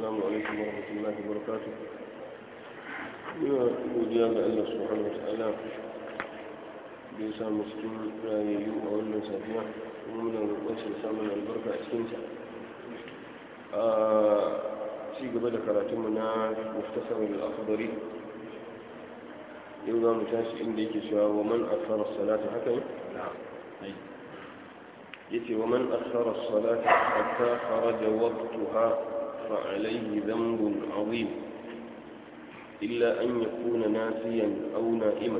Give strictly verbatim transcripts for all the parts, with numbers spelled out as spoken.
السلام عليكم ورحمة الله وبركاته. يا وديان الله سبحانه وتعالى بيسا مسكين رايو أولا سافيا ومن الوصل سامنا البركة أسكنسا في قبل كراتمنا مختصر الأخضري يوضا متاسع عندك سوى ومن أكثر الصلاة حكم نعم يتي ومن أخر الصلاة حتى خرج وقتها فعليه ذنب عظيم إلا أن يكون ناسيا أو نائما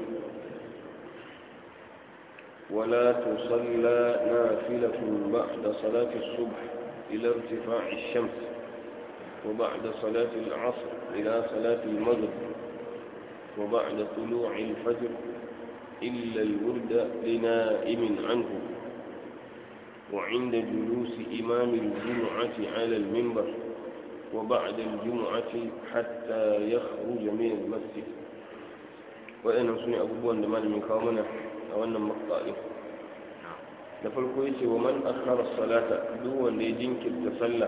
ولا تصلى نافلة بعد صلاة الصبح إلى ارتفاع الشمس وبعد صلاة العصر إلى صلاة المغرب وبعد طلوع الفجر إلا الورد لنائم عنه وعند جلوس إمام الجمعة على المنبر وبعد الجمعة حتى يخرج من المسجد. وأنا سني أبوان لمن من قومنا أو أن مقطعه نفل كويس ومن أخر الصلاة دون ليجنك التسلى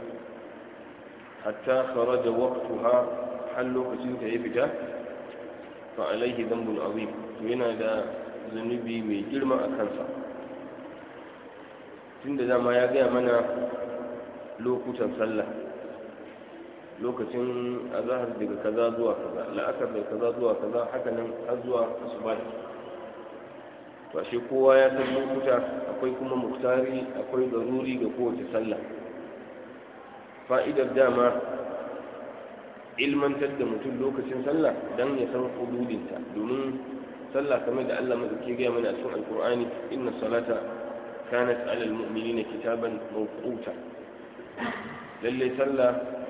حتى خرج وقتها حلو كسنت يبجا فعليه ذنب عظيم وهنا ذا ذنبي من جرم أكنسا tunda dama ya gaya mana lokutan sallah lokacin azahar daga kaza zuwa kaza la'asar daga kaza zuwa kaza haka nan har zuwa asuba to ashe kowa ya san lokuta akwai kuma muktari akwai daruri ga kowace sallah fa'idar dama ilmantar da mutum lokacin sallah dan ya san hududinta domin sallah kamar da Allah madauki ya gaya mana a cikin alqur'ani inna salata كانت على المؤمنين كتابا موقوتا للي سلا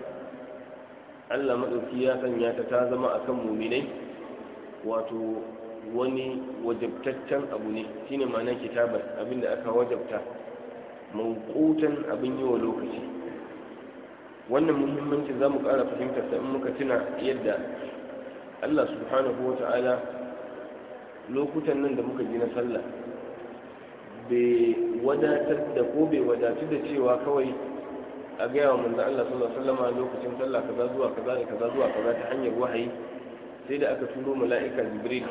ألا مدوكيا سنياتا تازما أكم مؤمنين واتو وني وجبتتا أبني سين معنى كتابا أبن أكا وجبتا موقوتا أبني ولوكتي wannan muhimmanci za mu ƙara fahimtar sa in muka tuna yadda Allah subhanahu wa ta'ala lokutan nan da muka ji na sallah bai wadatar da ko bai wadatu da cewa kawai a gaya wa manzan Allah sallallahu alaihi wasallam lokacin sallah kaza zuwa kaza da kaza zuwa kaza ta hanyar wahayi sai da aka turo mala'ika Jibril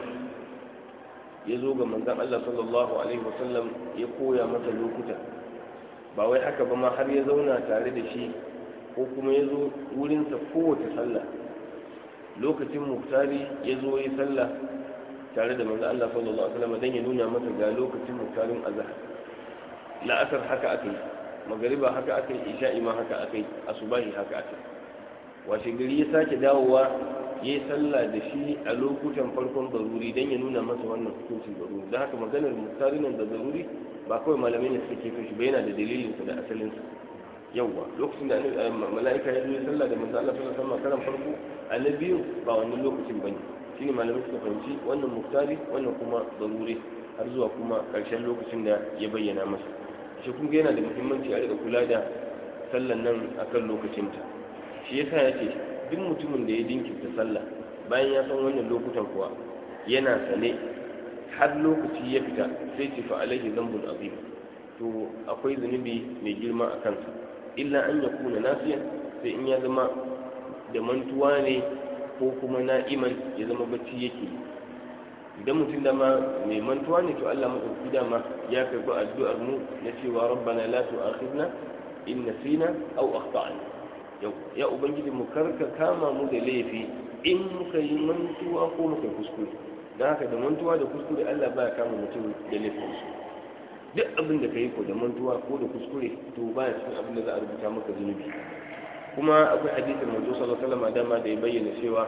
ya zo ga manzan Allah sallallahu alaihi wasallam ya koya masa lokuta ba wai haka ba ma har ya zauna tare da shi ko kuma ya zo wurinsa kowace sallah lokacin muktari ya zo ya sallah tare da manzo Allah sallallahu alaihi wasallam dan ya nuna masa ga lokacin mutarin azhar la'asar haka akai magriba haka akai isha'i ma haka akai asubahi haka akai washe gari ya sake dawowa yayi sallah da shi a lokutan farkon daruri dan ya nuna masa wannan hukuncin daruri dan haka maganar mutarin da daruri ba kawai malamai ne suke kefe shi ba yana da dalilin sa da asalin sa yawa lokacin da mala'ika ya zo ya sallah da manzo Allah sallallahu alaihi wasallam karan farko annabiyu ba wannan lokacin bane shine malamai suka fahimci wannan muktari wannan kuma zaruri har zuwa kuma ƙarshen lokacin da ya bayyana masa shi kun ga yana da muhimmanci a rika kula da sallan nan akan lokacinta shi yasa ya ce duk mutumin da ya jinkirta sallah bayan ya san wannan lokutan kuwa yana sane har lokaci ya fita sai ce fa alaihi dhanbun azim to akwai zunubi mai girma a kansa illa an yakuna nasiyan sai in ya zama da mantuwa ne ko kuma na'iman ya zama bacci yake idan mutum dama mai mantuwa ne to Allah madauki dama ya karbi addu'ar mu na cewa rabbana la tu'akhidna in nasina aw akhtana yau ya ubangiji mu karka kama mu da laifi in muka yi mantuwa ko muka kuskure dan haka da mantuwa da kuskure Allah baya kama mutum da laifin su duk abin da kai ko da mantuwa ko da kuskure to baya cikin abin da za a rubuta maka zunubi kuma akwai hadisin manzo sallallahu alaihi wasallam dama da ya bayyana cewa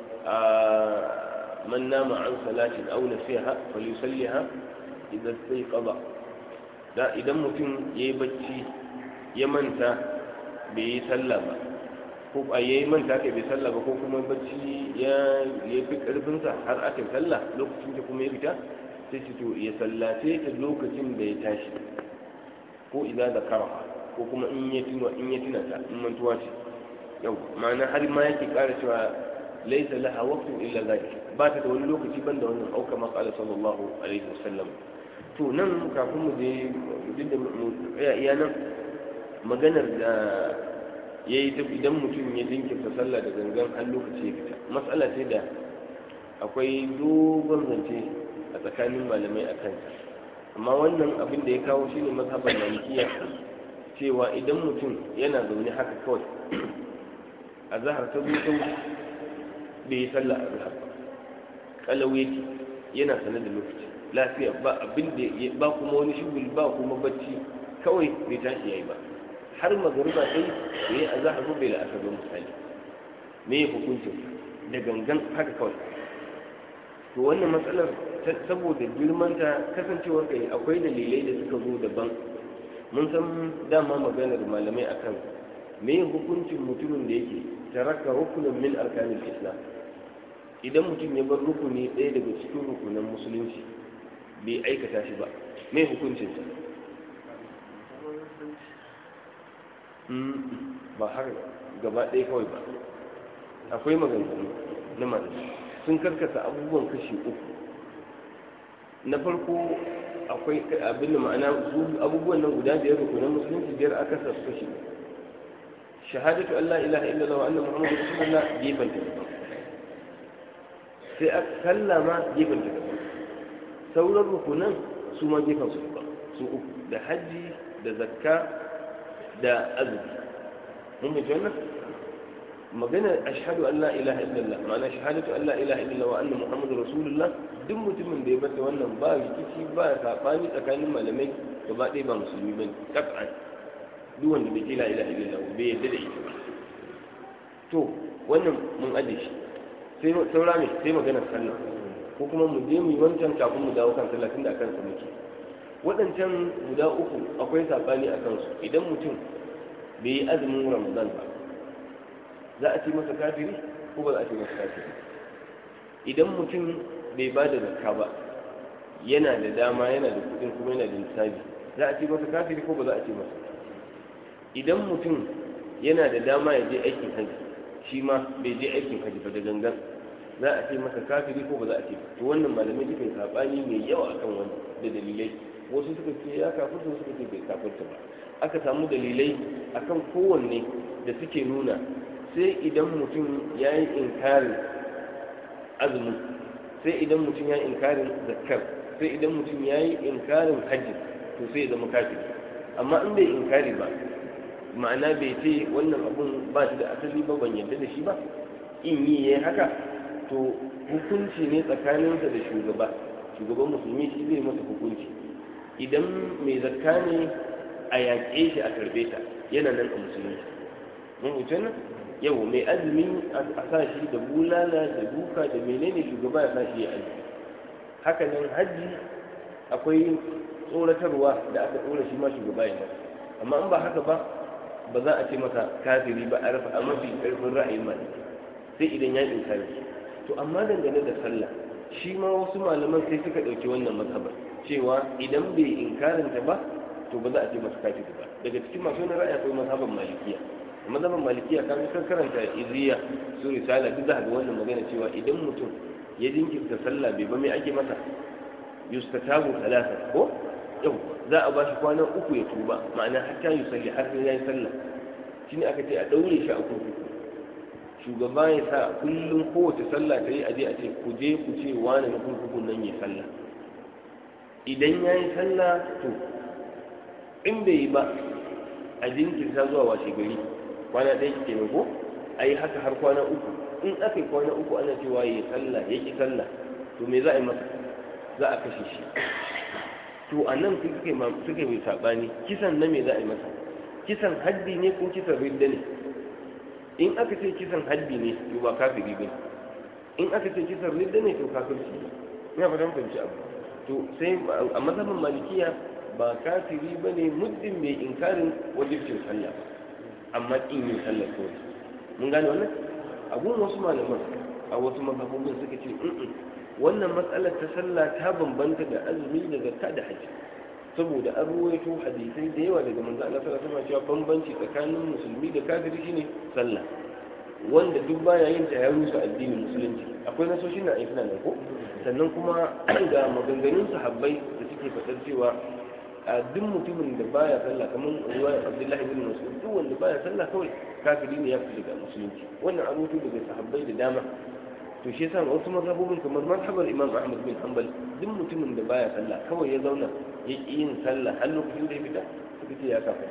man nama an salatin aw nasiha falyusalliha idan sai qada da idan mutum yayi bacci ya manta bai yi sallah ba ko a yayi manta kai bai sallah ba ko kuma bacci ya yafi karfin sa har aka sallah lokacin da kuma ya fita sai to ya sallace ta lokacin da ya tashi ko idan da karaha ko kuma in ya tuna in ya tuna ta in mantuwa ce yau ma'ana har ma yake ƙara cewa laisa laha waqtun illa zalik ba ta da wani lokaci banda wannan auka ma qala sallallahu alaihi wasallam to nan kafin mu je duk da mu tsaya iya nan maganar da yayi ta idan mutum ya jinkirta sallah da gangan har lokaci ya fita matsala ce da akwai dogon zance a tsakanin malamai a kanta amma wannan abin da ya kawo shine mazhabar malikiya cewa idan mutum yana zaune haka kawai a zahar ta zo bai yi sallah a zahar kalau yake yana sanar da lokaci lafiya ba abin da ba kuma wani shugul ba kuma bacci kawai bai tashi yayi ba har magariba sai yayi a zahar ko bai la'asar ba misali me hukuncin da gangan haka kawai to wannan matsalar saboda girmanta kasancewar kai akwai dalilai da suka zo daban mun san dama maganar malamai akan me hukuncin mutumin da yake taraka rukunin min arkanin islam idan mutum ya bar rukuni ɗaya daga cikin rukunan musulunci bai aikata shi ba me hukuncin sa ba har gaba ɗaya kawai ba akwai maganganu na malamai sun karkasa abubuwan kashi uku na farko akwai abin da ma'ana abubuwan nan guda biyar rukunan musulunci biyar aka sa su kashi shahadatu an la ilaha illallah wa anna muhammadu rasulullah gefen ta daban sai aka sallama gefen ta daban sauran rukunan su ma gefen su daban su uku da hajji da zakka da azumi mun bi wannan magana ashhadu an la ilaha illallah ma'ana shahadatu an la ilaha illallah wa anna muhammadu rasulullah duk mutumin da ya bata wannan ba rikici ba sabani tsakanin malamai gaba ɗaya ba musulmi bane kaf'an duk wanda bai la ilaha illallah bai yadda da ita ba to wannan mun aje shi sai saura ne sai maganar sallah ko kuma mu je mu yi wancan kafin mu dawo kan sallah tunda akan sa muke waɗancan guda uku akwai sabani a kansu idan mutum bai yi azumin ramadan ba za a ce masa kafiri ko ba za a ce masa kafiri idan mutum bai ba da zakka ba yana da dama yana da kudin kuma yana da lissafi za a ce masa kafiri ko ba za a ce masa idan mutum yana da dama ya je aikin haji shi ma bai je aikin haji ba da gangan za a ce masa kafiri ko ba za a ce to wannan malamai suka yi sabani mai yawa akan wani da dalilai wasu suka ce ya kafirta wasu suka ce bai kafirta ba aka samu dalilai akan kowanne da suke nuna sai idan mutum ya yi inkarin azumin sai idan mutum ya yi inkarin zakkar sai idan mutum ya yi inkarin hajji to sai ya zama kafiri amma in bai inkari ba ma'ana bai ce wannan abun ba shi da asali ba ban yarda da shi ba in yi ya haka to hukunci ne tsakaninsa da shugaba shugaban musulmi shi zai masa hukunci idan mai zakka ne a yaƙe shi a karbe ta yana nan a musulunci mun wuce nan yau mai azumi a sa shi da bulala da duka da menene shugaba ya sa shi ya azumi haka nan hajji akwai tsoratarwa da aka tsora shi ma shugaba ya masa amma in ba haka ba ba za a ce masa kafiri ba a rafa a mafi karfin ra'ayin maliki sai idan ya inkari to amma dangane da sallah shi ma wasu malaman sai suka ɗauki wannan mazhabar cewa idan bai inkarinta ba to ba za a ce masa kafiri ba daga cikin masu wani ra'ayi akwai mazhaban malikiya mazhaban malikiya kan kan karanta iziya su risala duk da wannan magana cewa idan mutum ya jinkirta sallah bai ba mai ake masa yustatabu talata ko yau za a ba shi kwana uku ya tuba ma'ana hatta yusalli har sai yayi sallah shine aka ce a daure shi a kurkuku shugaba ya sa kullum kowace sallah ta yi aje a ce ku je ku ce wani na kurkukun nan ya sallah idan ya yi sallah to in bai yi ba a jinkirta zuwa washe gari kwana ɗaya ke ko a yi haka har kwana uku in aka yi kwana uku ana cewa ya yi sallah ya ki sallah to me za a yi masa za a kashe shi to a nan suka mai saɓani kisan na me za a yi masa kisan haddi ne ko kisan ridda ne in aka ce kisan haddi ne to ba kafiri ba in aka ce kisan ridda ne to kafirci ne ina fatan fahimci abu to sai a mazhabin malikiya ba kafiri ba ne muddin mai inkarin wajibcin sallah amma in yin sallah kawai mun gane wannan a gun wasu malaman a wasu mazhabobin suka ce wannan matsalar ta sallah ta bambanta da azumi da zakka da haji saboda an ruwaito hadisai da yawa daga manzo Allah sallallahu alaihi wasallam cewa bambanci tsakanin musulmi da kafiri shine sallah wanda duk baya yin ta ya rusa addinin musulunci akwai nasoshin na aikina nan ko sannan kuma ga maganganun sahabbai da suke faɗar cewa a duk mutumin da baya sallah kamar ruwayar Abdullahi bin Mas'ud duk wanda baya sallah kawai kafiri ne ya fita daga musulunci wannan an rubuto daga sahabbai da dama to shi yasa wasu mazhabobin kamar mazhabar Imam Ahmad bin Hanbal duk mutumin da baya sallah kawai ya zauna ya ƙi yin sallah har lokacin da ya fita suka ce ya kafa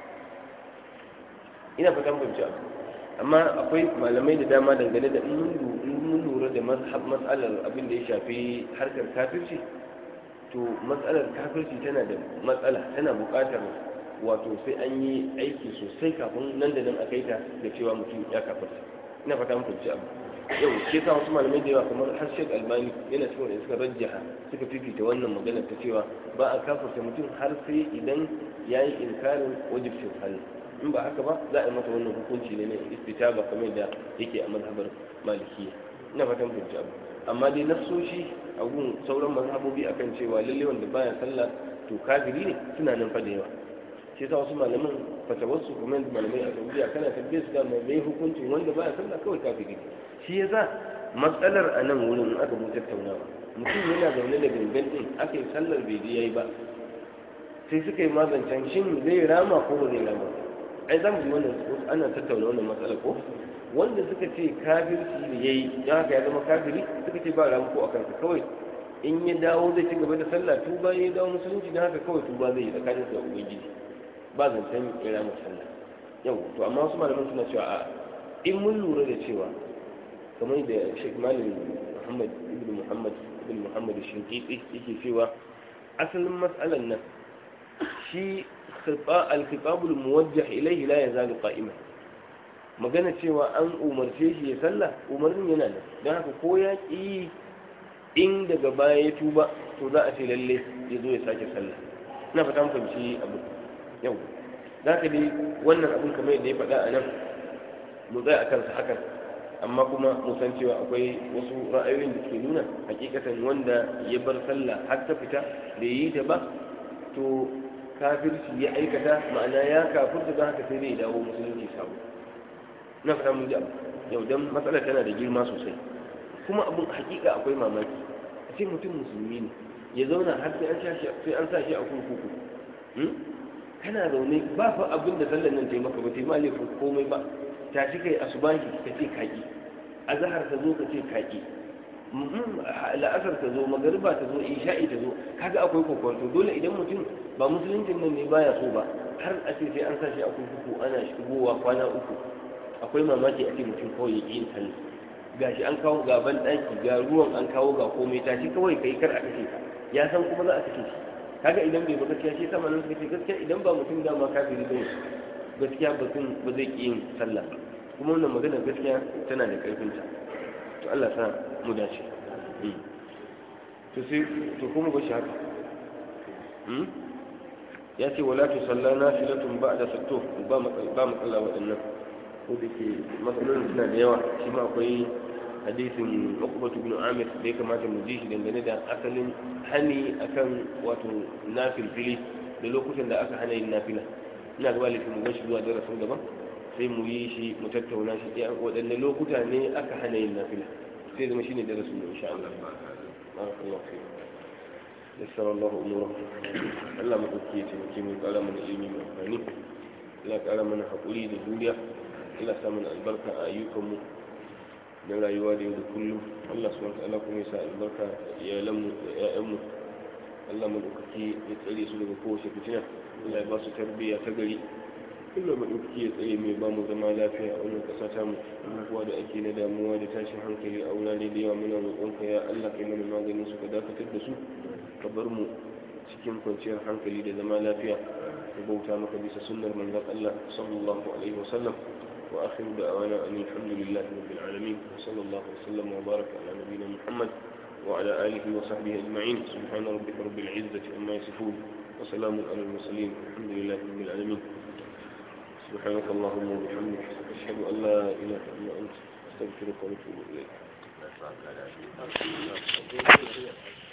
ina fatan fahimci abu amma akwai malamai da dama dangane da in mun lura da mazhab matsalar abin da ya shafi harkar kafirci to matsalar kafirci tana da matsala tana buƙatar wato sai an yi aiki sosai kafin nan da nan a kai ta da cewa mutum ya kafirta ina fata mun fahimci abu yau ke sa wasu malamai da yawa kamar har Sheikh Albani yana cikin wanda suka rajjaha suka fifita wannan magana ta cewa ba a kafirta mutum har sai idan ya yi inkarin wajibcin sallah in ba haka ba za a yi masa wannan hukunci ne na istitaba kamar da yake a mazhabar malikiya ina fatan fahimci abu amma dai nafsoshi a gun sauran mazhabobi akan cewa lalle wanda baya sallah to kafiri ne suna nan fa da yawa shi yasa wasu malaman fatawarsu kuma da malamai a Saudiya kana tabbiyar su da mai hukuncin wanda baya sallah kawai kafiri ne shi yasa matsalar a nan wurin aka mun tattaunawa mutum yana zaune da gangan din aka yi sallar bai je yayi ba sai suka yi mazancan shin zai rama ko ba zai rama ai za mu ji wannan ana tattauna wannan matsala ko wanda suka ce kafirci ne yayi dan haka ya zama kafiri suka ce ba ramu ko akan sa kawai in ya dawo zai ci gaba da sallah tuba ya dawo musulunci dan haka kawai tuba zai yi tsakanin sa da ubangiji ba zancen ya rama sallah yau to amma wasu malaman suna cewa a in mun lura da cewa kamar da Sheikh Malam Muhammad ibn Muhammad ibn Muhammad Shinkiti yake cewa asalin mas'alan nan shi al-khitab al-muwajjah ilayhi la yazalu qa'iman magana cewa an umarce shi ya sallah umarnin yana nan don haka ko ya ki in daga baya ya tuba to za a ce lalle ya zo ya sake sallah ina fata mun fahimci abu yau zaka dai wannan abin kamar yadda ya faɗa a nan mu tsaya akan sa hakan amma kuma mu san cewa akwai wasu ra'ayoyin da ke nuna hakikatan wanda ya bar sallah har ta fita da yi ta ba to kafirci ya aikata ma'ana ya kafirta don haka sai zai dawo musulunci sabo na fata mun ji abu yau dan matsalar tana da girma sosai kuma abun hakika akwai mamaki a ce mutum musulmi ne ya zauna har sai an sai an sa shi a kurkuku kana zaune ba fa abin da sallar nan ta maka ba ta yi ma laifin komai ba tashi kai asubahi ka ce kaki azhar ta zo ka ce kaki la'asar ta zo magariba ta zo isha'i ta zo kaga akwai kokonto dole idan mutum ba musuluncin nan ne baya so ba har a ce sai an sa shi a kurkuku ana shigowa kwana uku akwai mamaki a ce mutum kawai ya yin sallah gashi an kawo gaban daki ga ruwan an kawo ga komai tashi kawai kai kar a kashe ka ya san kuma za a kashe shi kaga idan bai ba gaskiya shi sama nan suka ce gaskiya idan ba mutum dama kafiri bane gaskiya batun ba zai ƙi yin sallah kuma wannan magana gaskiya tana da ƙarfinta to Allah sa mu dace to sai to kuma ba shi haka ya ce wala tu salla nafilatun ba'da sattu ba ba matsala waɗannan ko da ke matsalolin suna da yawa shi ma akwai hadisin Uqbah ibn Amir da ya kamata mu ji shi dangane da asalin hani akan wato nafilfili da lokutan da aka hana yin nafila ina ga walifin mu gashi zuwa darasin gaban sai mu yi shi mu tattauna shi a waɗanne lokuta ne aka hana yin nafila sai zama shine darasin mu insha Allah barakallahu fi yassara Allah umura Allah mu dauke shi mu mu kara mana ilimi mai amfani Allah kara mana hakuri da juriya Allah sa mana albarka a ayyukan mu da rayuwa da yau da kullum Allah subhanahu wa ta'ala kuma ya sa albarka iyalan mu da ƴaƴan mu Allah mu dauke ya tsare su daga kowace fitina Allah ya ba su tarbiyya ta gari Allah maɗauki ya tsaye mai ba mu zama lafiya a wannan ƙasa ta mu abubuwa da ake na damuwa da tashin hankali a wurare da yawa muna roƙonka ya Allah kai mana maganin su ka dakatar da su ka bar mu cikin kwanciyar hankali da zama lafiya ka bauta maka bisa sunnar manzon Allah sallallahu alaihi wasallam wa akhiru da'wana alhamdulillahi rabbil alamin sallallahu alaihi wasallam wa baraka ala nabiyyina Muhammad wa ala alihi wa sahbihi ajma'in subhana rabbika rabbil izzati amma yasifun وسلام على المرسلين الحمد لله رب العالمين سبحانك اللهم وبحمدك أشهد أن لا إله إلا أنت أستغفرك وأتوب إليك